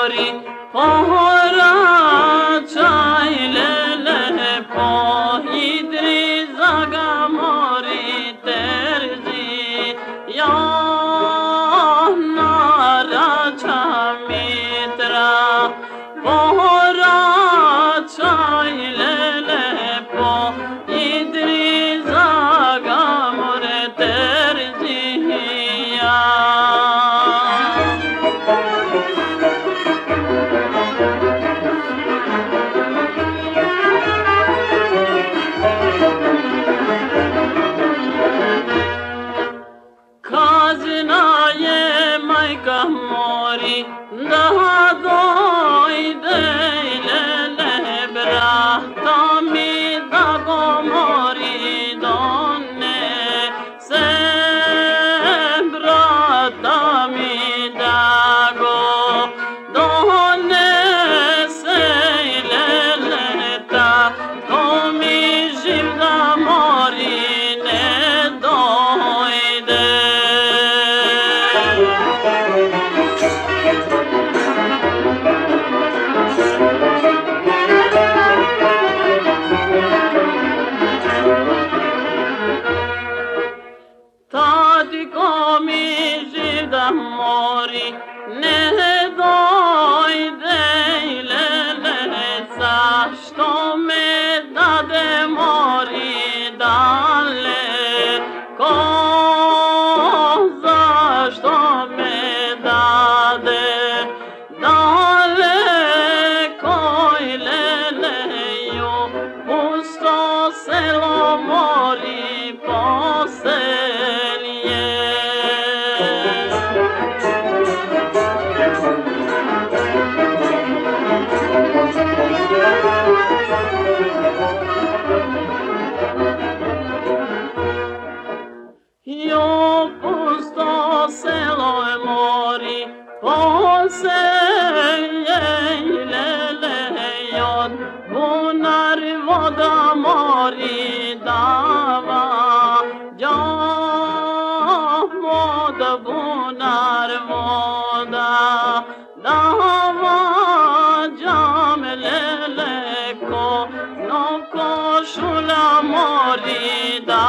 mori, pohora çaylele pohidri zaga mori terzi yanara çamitra pohora çaylele pohidri zaga mori terzi mori daha doyde lele brahta mi dago mori donne se brahta mi dago donne se lele ta komi živda mori ne dojde. Tati komi živda mori ne dojde lele zašto me dade mori daleko zašto me dade daleko lele jo pusto selo mori poselje. Jo pusto selo mori poselje lele jod bunar voda mori dava mod bunar voda dava jam lele ko no košula mori da